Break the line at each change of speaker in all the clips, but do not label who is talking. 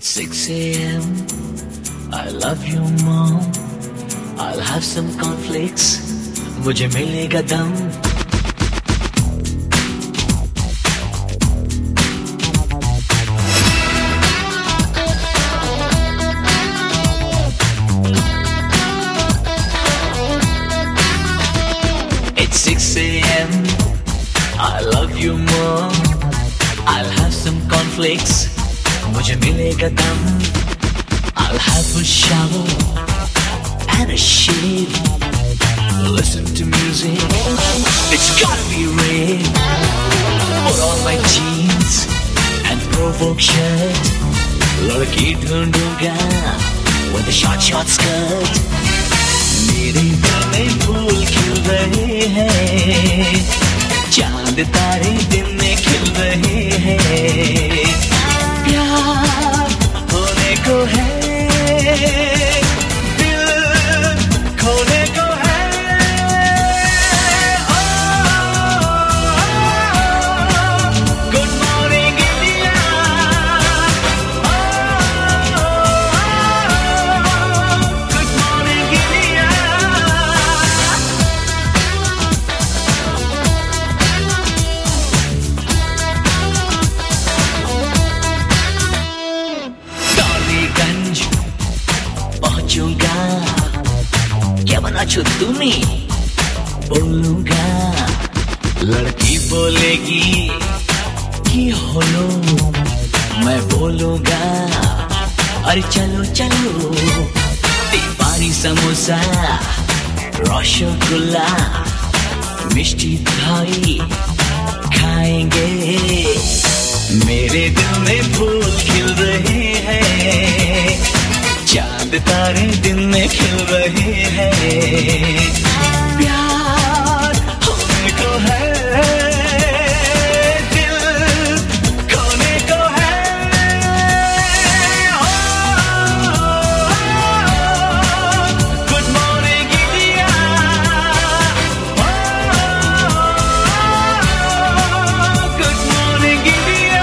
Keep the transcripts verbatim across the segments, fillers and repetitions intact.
It's six a.m. I love you, mom. I'll have some conflicts. मुझे मिलेगा दम. It's six a.m. I love you, mom. I'll have some conflicts. मुझे मिलेगा दम. I'll have a shower and a shave. Listen to music. It's gotta be rain. Put on my jeans and provoke shirt. लड़की ढूंढूंगा with a short short skirt. मेरे दिल में फूल खिल रहे हैं. चांद तारे दिन में खिल रहे हैं. प्यार होने को है, दिल खोने को है. Good morning India. Good morning India. पहुंचूंगा, क्या बना छो तुम्हें बोलूंगा. लड़की बोलेगी कि होलो, मैं बोलूंगा अरे चलो चलो. दीवारी समोसा रसगुल्ला मिष्टी दही खाएंगे. मेरे दिल में फूल खिल रहे हैं. चांद तारे दिन में खिल रहे हैं. प्यार होने को है, दिल खोने को है. Good morning India. Good morning India.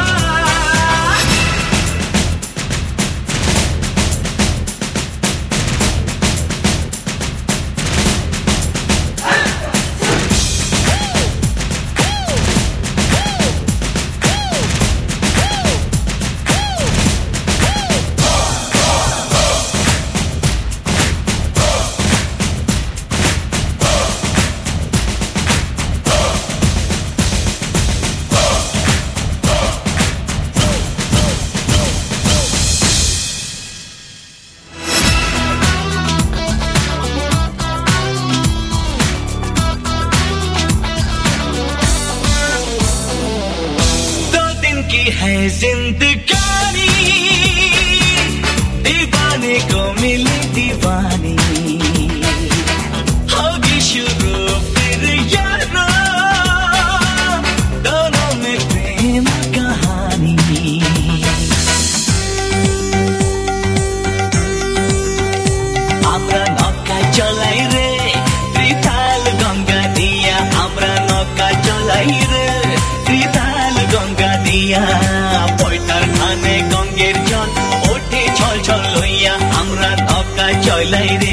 की है जिंदगानी, दीवाने को मिली दीवानी. होगी शुरू फिर यारो, दोनों में प्रेम कहानी. আমরা নৌকা চলাই রে ত্রিতাল গঙ্গা দিয়া. আমরা নৌকা চলাই রে ত্রিতাল গঙ্গা দিয়া. পয়তার ধানে গঙ্গের জল ওঠে ছল ছল লইয়া. আমরা নৌকা চলাই রে.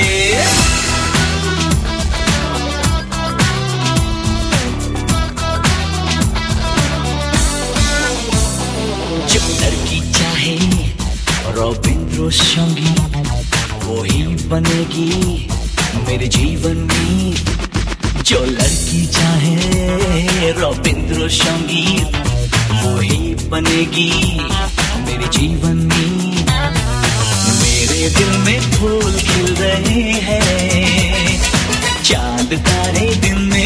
जो लड़की चाहे रविंद्र संगीत वही बनेगी मेरे जीवन में. जो लड़की चाहे रविंद्र संगीत वही बनेगी मेरे जीवन में. मेरे दिल में फूल खिल रहे हैं. चांद तारे दिन में